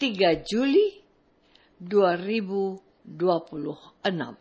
3 Juli 2026.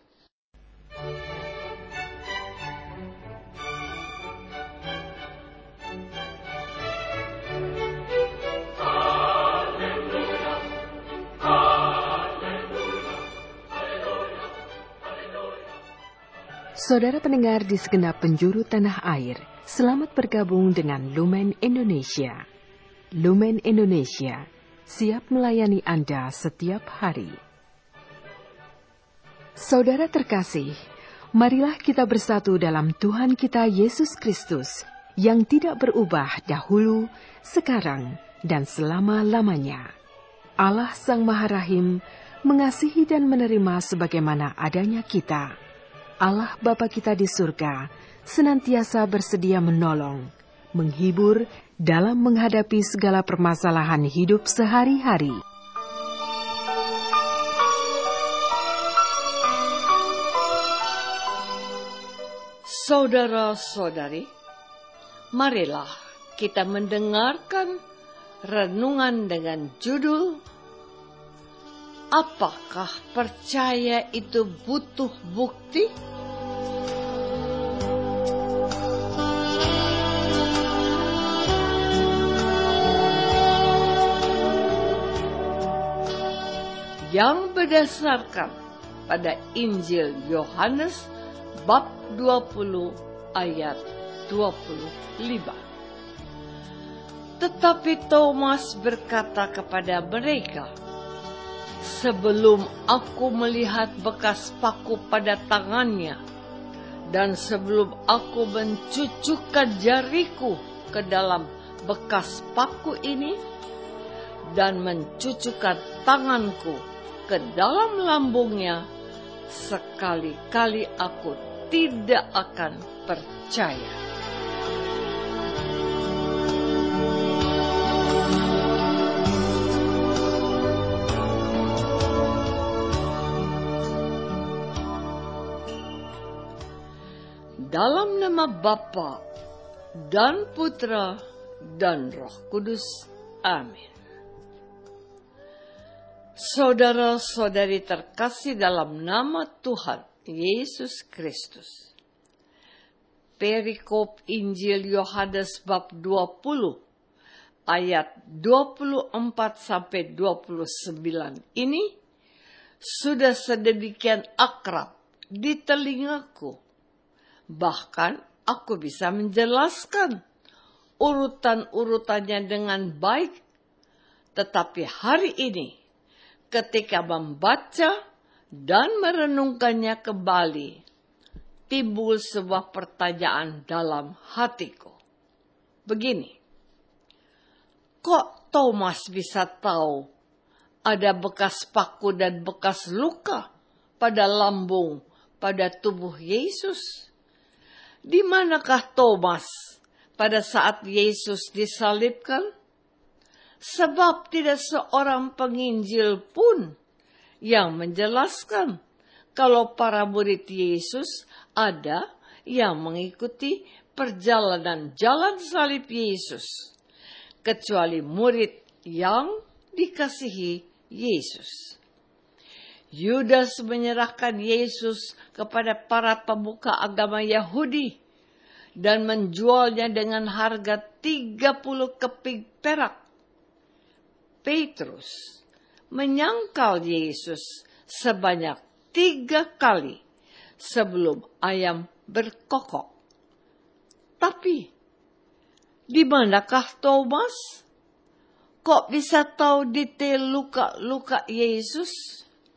Saudara pendengar di segenap penjuru tanah air, selamat bergabung dengan Lumen Indonesia. Lumen Indonesia siap melayani Anda setiap hari. Saudara terkasih, marilah kita bersatu dalam Tuhan kita Yesus Kristus yang tidak berubah dahulu, sekarang, dan selama-lamanya. Allah Sang Maha Rahim mengasihi dan menerima sebagaimana adanya kita. Allah Bapa kita di surga senantiasa bersedia menolong, menghibur dalam menghadapi segala permasalahan hidup sehari-hari. Saudara-saudari, marilah kita mendengarkan renungan dengan judul Apakah percaya itu butuh bukti? Yang berdasarkan pada Injil Yohanes bab 20 ayat 25. Tetapi Thomas berkata kepada mereka, "Sebelum aku melihat bekas paku pada tangannya, dan sebelum aku mencucukkan jariku ke dalam bekas paku ini, dan mencucukkan tanganku ke dalam lambungnya, sekali-kali aku tidak akan percaya." Dalam nama Bapa dan Putra dan Roh Kudus. Amin. Saudara-saudari terkasih dalam nama Tuhan Yesus Kristus. Perikop Injil Yohanes bab 20 ayat 24-29 ini sudah sedemikian akrab di telingaku. Bahkan aku bisa menjelaskan urutan-urutannya dengan baik. Tetapi hari ini, ketika membaca dan merenungkannya kembali, timbul sebuah pertanyaan dalam hatiku. Begini, kok Thomas bisa tahu ada bekas paku dan bekas luka pada lambung, pada tubuh Yesus? Di manakah Thomas pada saat Yesus disalibkan? Sebab tidak seorang penginjil pun yang menjelaskan kalau para murid Yesus ada yang mengikuti perjalanan jalan salib Yesus, kecuali murid yang dikasihi Yesus. Yudas menyerahkan Yesus kepada para pemuka agama Yahudi dan menjualnya dengan harga 30 keping perak. Petrus menyangkal Yesus sebanyak 3 kali sebelum ayam berkokok. Tapi, di manakah Thomas? Kok bisa tahu detail luka-luka Yesus?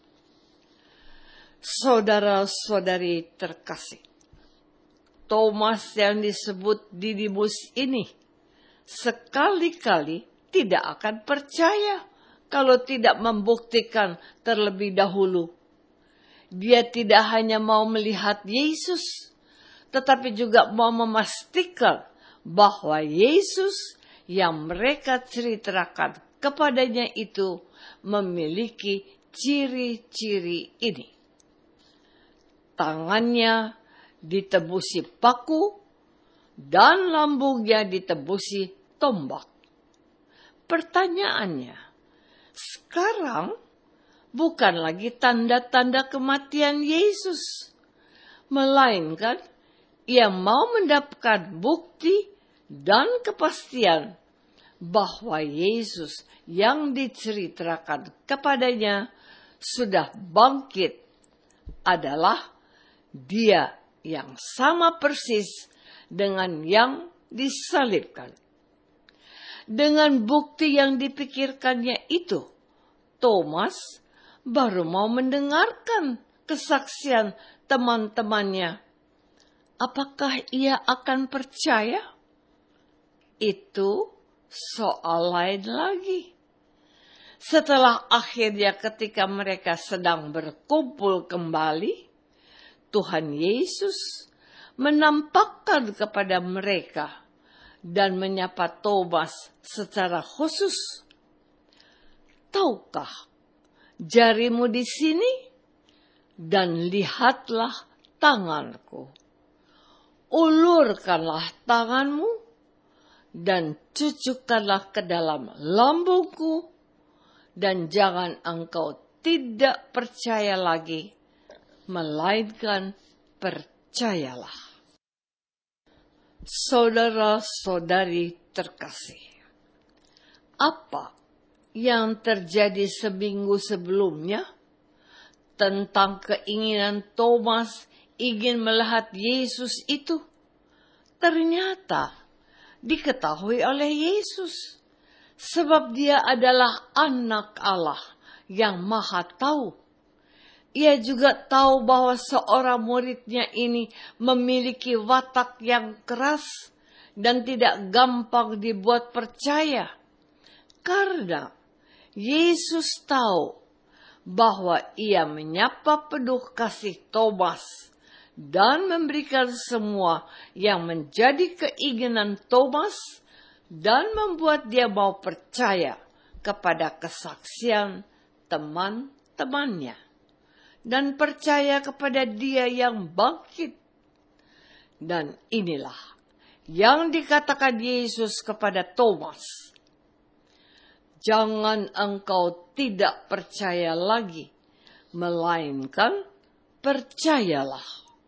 Saudara-saudari terkasih, Thomas yang disebut Didimus ini sekali-kali tidak akan percaya kalau tidak membuktikan terlebih dahulu. Dia tidak hanya mau melihat Yesus, tetapi juga mau memastikan bahwa Yesus yang mereka ceritakan kepadanya itu memiliki ciri-ciri ini. Tangannya ditebusi paku dan lambungnya ditebusi tombak. Pertanyaannya, sekarang bukan lagi tanda-tanda kematian Yesus, melainkan ia mau mendapatkan bukti dan kepastian bahwa Yesus yang diceritakan kepadanya sudah bangkit adalah Dia yang sama persis dengan yang disalibkan. Dengan bukti yang dipikirkannya itu, Thomas baru mau mendengarkan kesaksian teman-temannya. Apakah ia akan percaya? Itu soal lain lagi. Setelah akhirnya ketika mereka sedang berkumpul kembali, Tuhan Yesus menampakkan kepada mereka dan menyapa Thomas secara khusus. Tahukah jarimu di sini? Dan lihatlah tanganku. Ulurkanlah tanganmu dan cucukkanlah ke dalam lambungku, dan jangan engkau tidak percaya lagi, melainkan percayalah. Saudara-saudari terkasih, apa yang terjadi seminggu sebelumnya tentang keinginan Thomas ingin melihat Yesus itu ternyata diketahui oleh Yesus, sebab Dia adalah Anak Allah yang Maha Tahu. Ia juga tahu bahwa seorang muridnya ini memiliki watak yang keras dan tidak gampang dibuat percaya. Karena Yesus tahu bahwa ia menyapa penuh kasih Thomas dan memberikan semua yang menjadi keinginan Thomas dan membuat dia mau percaya kepada kesaksian teman-temannya dan percaya kepada Dia yang bangkit. Dan inilah yang dikatakan Yesus kepada Thomas. Jangan engkau tidak percaya lagi, melainkan percayalah.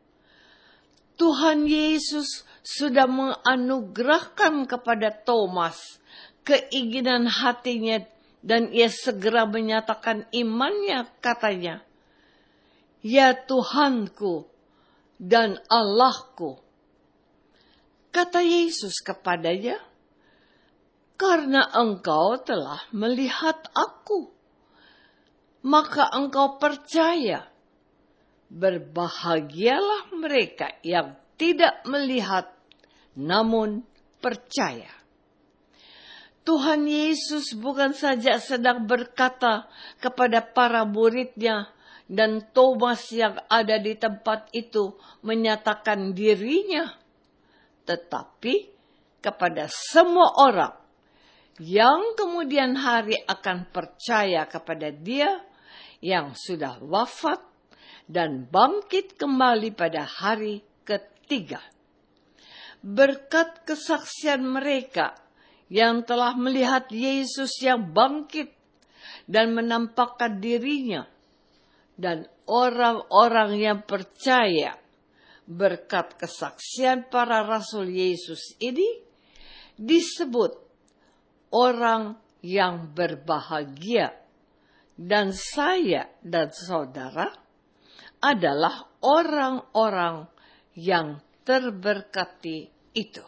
Tuhan Yesus sudah menganugerahkan kepada Thomas keinginan hatinya dan ia segera menyatakan imannya, katanya, "Ya Tuhanku dan Allahku." Kata Yesus kepadanya, "Karena engkau telah melihat aku, maka engkau percaya. Berbahagialah mereka yang tidak melihat, namun percaya." Tuhan Yesus bukan saja sedang berkata kepada para muridnya dan Thomas yang ada di tempat itu menyatakan dirinya, tetapi kepada semua orang yang kemudian hari akan percaya kepada Dia yang sudah wafat dan bangkit kembali pada hari ketiga. Berkat kesaksian mereka yang telah melihat Yesus yang bangkit dan menampakkan dirinya, dan orang-orang yang percaya berkat kesaksian para rasul Yesus ini disebut orang yang berbahagia. Dan saya dan saudara adalah orang-orang yang terberkati itu.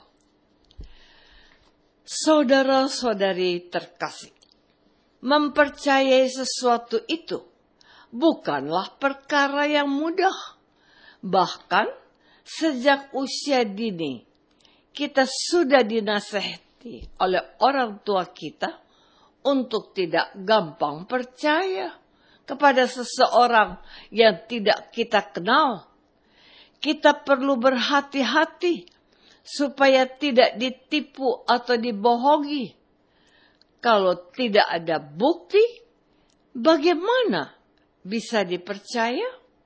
Saudara-saudari terkasih, mempercayai sesuatu itu bukanlah perkara yang mudah. Bahkan sejak usia dini, kita sudah dinasihati oleh orang tua kita untuk tidak gampang percaya kepada seseorang yang tidak kita kenal. Kita perlu berhati-hati supaya tidak ditipu atau dibohongi. Kalau tidak ada bukti, bagaimana bisa dipercaya?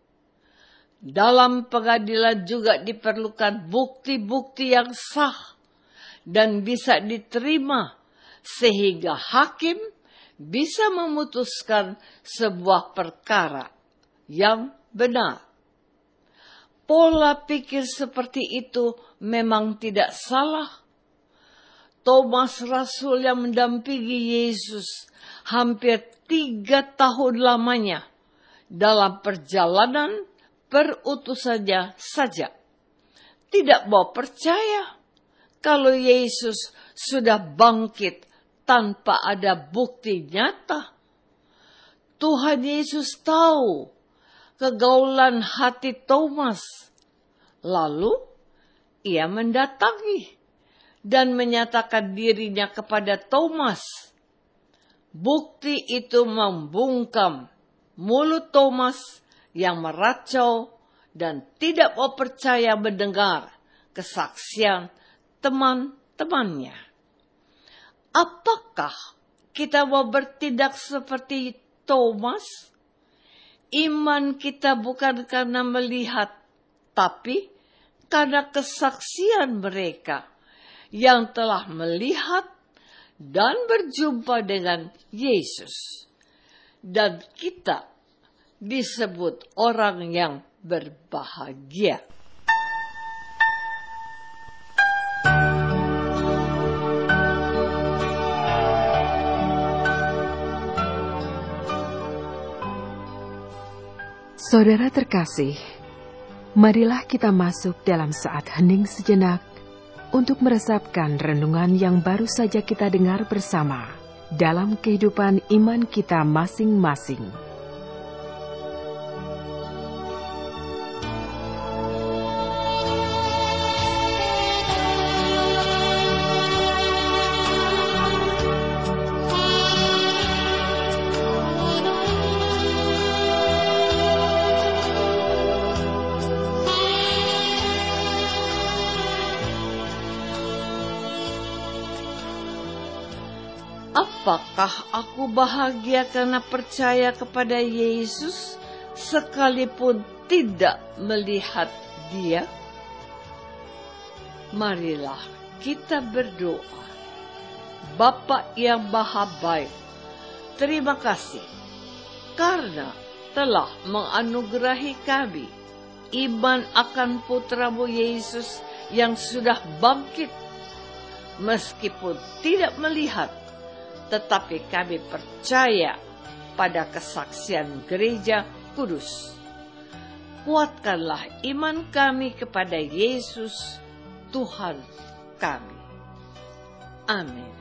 Dalam pengadilan juga diperlukan bukti-bukti yang sah dan bisa diterima, sehingga hakim bisa memutuskan sebuah perkara yang benar. Pola pikir seperti itu memang tidak salah. Thomas Rasul yang mendampingi Yesus hampir 3 tahun lamanya dalam perjalanan perutusannya saja tidak mau percaya kalau Yesus sudah bangkit tanpa ada bukti nyata. Tuhan Yesus tahu kegaulan hati Thomas. Lalu ia mendatangi dan menyatakan dirinya kepada Thomas. Bukti itu membungkam mulut Thomas yang meracau dan tidak mau percaya mendengar kesaksian teman-temannya. Apakah kita mau bertindak seperti Thomas? Iman kita bukan karena melihat, tapi karena kesaksian mereka yang telah melihat dan berjumpa dengan Yesus. Dan kita disebut orang yang berbahagia. Saudara terkasih, marilah kita masuk dalam saat hening sejenak untuk meresapkan renungan yang baru saja kita dengar bersama dalam kehidupan iman kita masing-masing. Apakah aku bahagia karena percaya kepada Yesus sekalipun tidak melihat Dia? Marilah kita berdoa. Bapa yang Maha Baik, terima kasih karena telah menganugerahi kami iman akan Putra-Mu Yesus yang sudah bangkit. Meskipun tidak melihat, tetapi kami percaya pada kesaksian gereja kudus. Kuatkanlah iman kami kepada Yesus, Tuhan kami. Amin.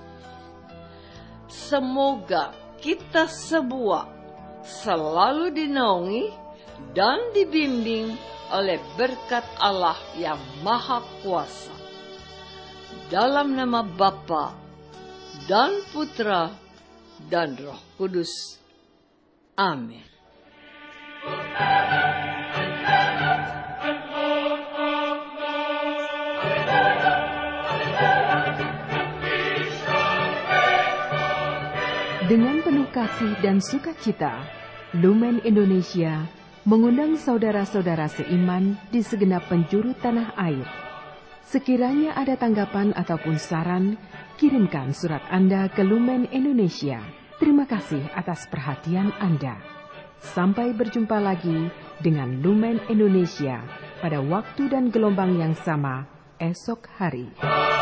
Semoga kita semua selalu dinaungi dan dibimbing oleh berkat Allah yang Maha Kuasa. Dalam nama Bapa dan Putra dan Roh Kudus. Amin. Dengan penuh kasih dan sukacita, Lumen Indonesia mengundang saudara-saudara seiman di segenap penjuru tanah air. Sekiranya ada tanggapan ataupun saran, kirimkan surat Anda ke Lumen Indonesia. Terima kasih atas perhatian Anda. Sampai berjumpa lagi dengan Lumen Indonesia pada waktu dan gelombang yang sama esok hari.